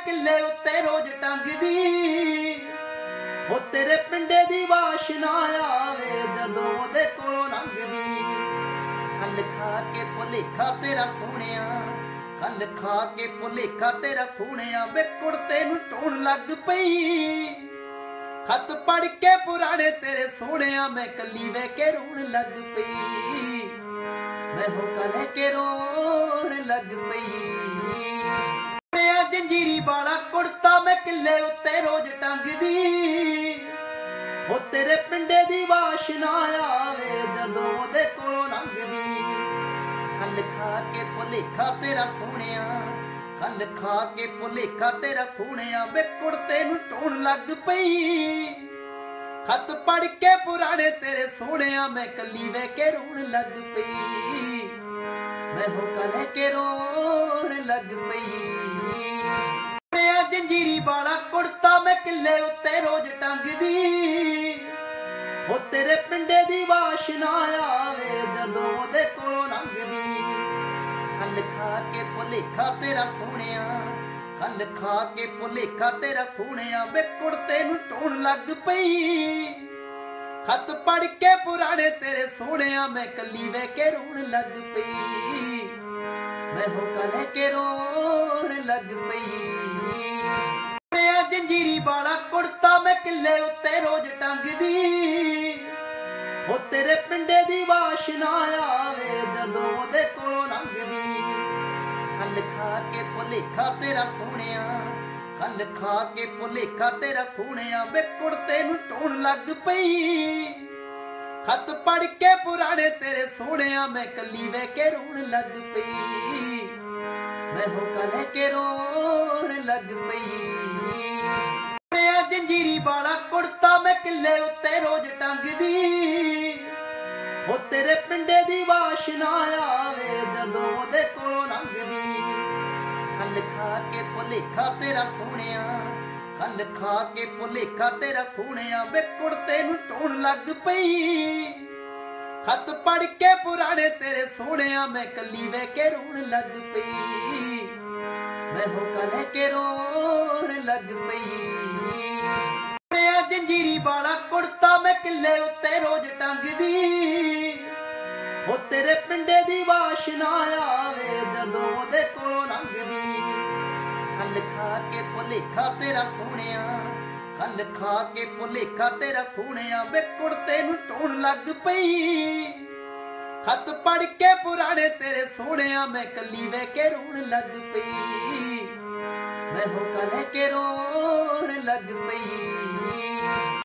किले उत्ते रोज टंगदी ओ तेरे पिंडे दी वाशना आवे जदों ओदे कोलों लंघदी। खल खा के भुलेखा तेरा सोहणिया, खल खा के भुलेखा तेरा सोहणिया वे कुड़ते नूं ढोण लग पई। खत पढ़ के पुराने तेरे सोहणिया मैं कली बह के रोण लग पई। मैं होका लैके रोण लग पई। जंजीरी वाला कुड़ता मैं किले उत्ते रोज टंगदी ओ तेरे पिंडे दी वाशना आवे जदों ओदे कोलों लंघदी। खल खा के भुलेखा तेरा सोहणिया, खल खा के भुलेखा तेरा सोहणिया वे कुड़ते नूं ढोण लग पई। खत पढ़ के पुराने तेरे सोहणिया मैं कली बह के रोण लग पई। मैं होका लैके रोण लग पई। जंजीरी वाला कुड़ता मैं किले उत्ते रोज टंगदी ओ तेरे पिंडे दी वाशना आवे जदों ओदे कोलों लंघदी। खल खा के भुलेखा तेरा सोहणिया, खल खा के भुलेखा तेरा सोहणिया वे कुड़ते नूं ढोण लग पई। खत पढ़ के पुराने तेरे सोहणिया मैं कली बह के रोण लग पई। मैं होका लैके रोण लग पई। जंजीरी वाला कुड़ता मैं किले उत्ते रोज टंगदी ओ तेरे पिंडे दी वाशना आवे जदों ओदे कोलों लंघदी। खल खा के भुलेखा तेरा सोहणिया, खल खा के भुलेखा तेरा सोहणिया वे कुड़ते नूं ढोण लग पई। खत पढ़ के पुराने तेरे सोहणिया मैं कली बह के रोण लग पई। मैं होका लैके रोण लग पई। जंजीरी वाला कुड़ता मैं किले उत्ते रोज टंगदी ओ तेरे पिंडे दी वाशना आवे जदों ओदे कोलों लंघदी। खल खा के भुलेखा तेरा सोहणिया, खल खा के भुलेखा तेरा सोहणिया वे कुड़ते नूं ढोण लग पई। खत पढ़ के पुराने तेरे सोहणिया मैं कली बह के रोण लग पई। मैं होका लैके रोण लग पई। जंजीरी वाला कुड़ता मैं किले उत्ते रोज टंगदी ओ तेरे पिंडे दी वाशना आवे जदों ओदे कोलों लंघदी। खल खा के भुलेखा तेरा सोहणिया, खल खा के भुलेखा तेरा सोहणिया वे कुड़ते नूं ढोण लग पई। खत पढ़ के पुराने तेरे सोहणिया मैं कली बह के रोण लग पई। मैं होका लैके रोण लग पई।